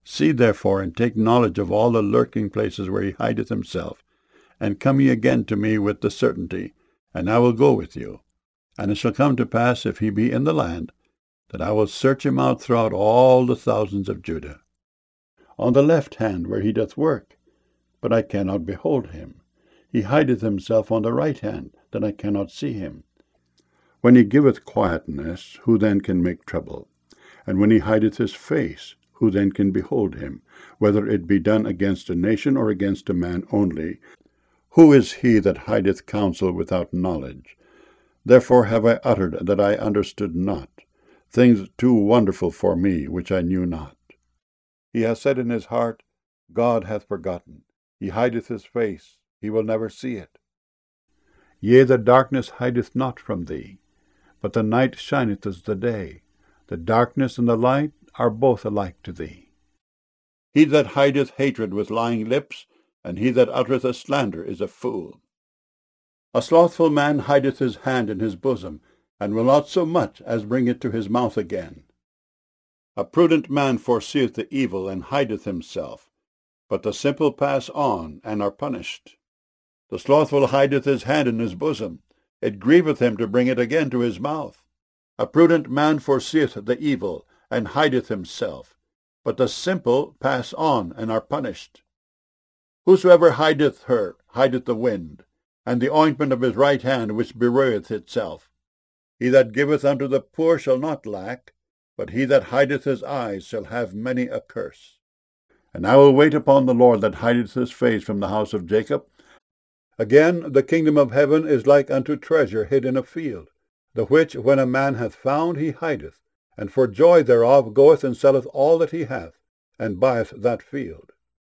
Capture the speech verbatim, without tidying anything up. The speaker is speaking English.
See therefore, and take knowledge of all the lurking places where he hideth himself, and come ye again to me with the certainty, and I will go with you. And it shall come to pass, if he be in the land, that I will search him out throughout all the thousands of Judah. On the left hand where he doth work, but I cannot behold him. He hideth himself on the right hand, that I cannot see him. When he giveth quietness, who then can make trouble? And when he hideth his face, who then can behold him? Whether it be done against a nation or against a man only, who is he that hideth counsel without knowledge? Therefore have I uttered that I understood not, things too wonderful for me, which I knew not. He hath said in his heart, God hath forgotten. He hideth his face, he will never see it. Yea, the darkness hideth not from thee, but the night shineth as the day. The darkness and the light are both alike to thee. He that hideth hatred with lying lips, and he that uttereth a slander, is a fool. A slothful man hideth his hand in his bosom, and will not so much as bring it to his mouth again. A prudent man foreseeth the evil, and hideth himself, but the simple pass on, and are punished. The slothful hideth his hand in his bosom, it grieveth him to bring it again to his mouth. A prudent man foreseeth the evil, and hideth himself, but the simple pass on, and are punished. Whosoever hideth her hideth the wind, and the ointment of his right hand which bewrayeth itself. He that giveth unto the poor shall not lack, but he that hideth his eyes shall have many a curse. And I will wait upon the Lord that hideth his face from the house of Jacob. Again, the kingdom of heaven is like unto treasure hid in a field, the which when a man hath found he hideth, and for joy thereof goeth and selleth all that he hath, and buyeth that field.